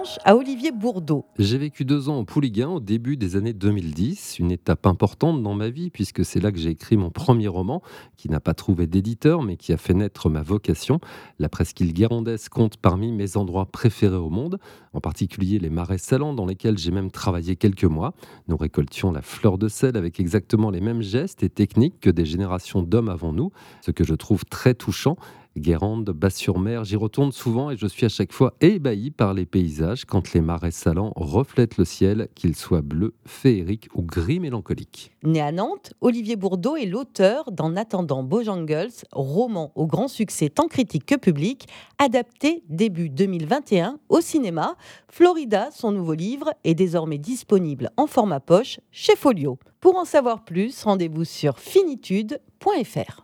Manche à Olivier Bourdeau. J'ai vécu 2 ans au Pouliguen au début des années 2010, une étape importante dans ma vie puisque c'est là que j'ai écrit mon premier roman qui n'a pas trouvé d'éditeur mais qui a fait naître ma vocation. La presqu'île guérandaise compte parmi mes endroits préférés au monde, en particulier les marais salants dans lesquels j'ai même travaillé quelques mois. Nous récoltions la fleur de sel avec exactement les mêmes gestes et techniques que des générations d'hommes avant nous, ce que je trouve très touchant. Guérande, Basse-sur-Mer, j'y retourne souvent et je suis à chaque fois ébahi par les paysages quand les marais salants reflètent le ciel, qu'il soit bleu, féerique ou gris mélancolique. Né à Nantes, Olivier Bourdeau est l'auteur d'En attendant Bojangles, roman au grand succès tant critique que public, adapté début 2021 au cinéma. Florida, son nouveau livre, est désormais disponible en format poche chez Folio. Pour en savoir plus, rendez-vous sur finitude.fr.